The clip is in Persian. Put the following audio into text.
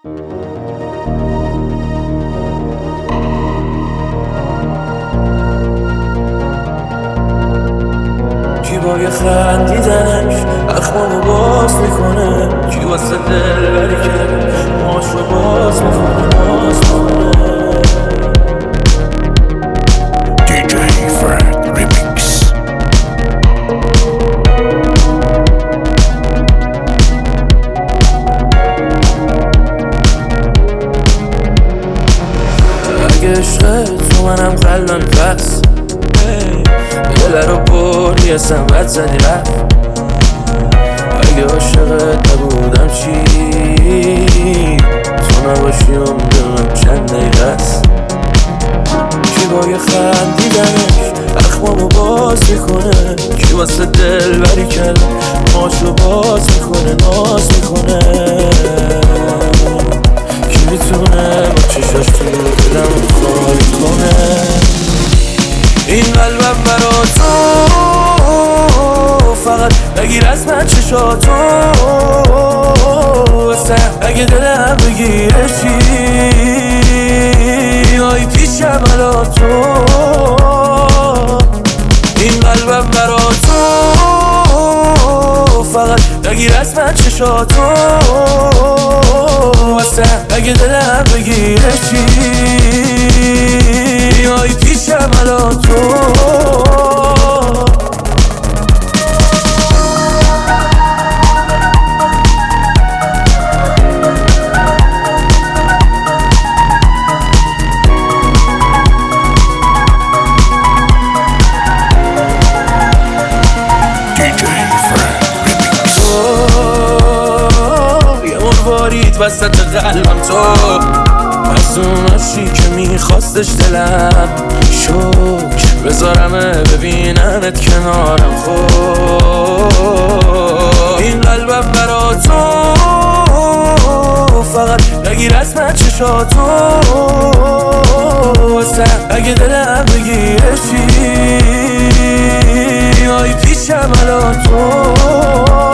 جیبای خندیدنش اخمامو باز میکنه، کی واسه دلبری که ماشو باز میکنه. DJ Frank Remix. اگه عشق تو منم قلبم پس دل رو بردی سمت زدی رفت. اگه عاشقت نبودم چی؟ تو نباشی دلم چند دقیقه است. جیبای خندیدنش اخمامو باز میکنه، کی واسه دلبری کرد ماشو باز میکنه، ناز میکنه. کی میتونه با چشاش تو دلم خالی کنه؟ این قلبم برا تو فقط بگیر از من چشاتو، اگه دلم بگیره چی؟ آی پیشم الان تو. این قلبم برا تو فقط بگیر از من چشاتو، اگه دلم بگیره چی؟ آی پیشم الان تو. وسط قلبم تو از اوناشی که میخواستش دلم شکر بذارمه ببینمت کنارم. خب این قلبم برا تو فقط بگیر از من چشاتو، اگه دلم بگیره چی؟ آی پیشم الان تو.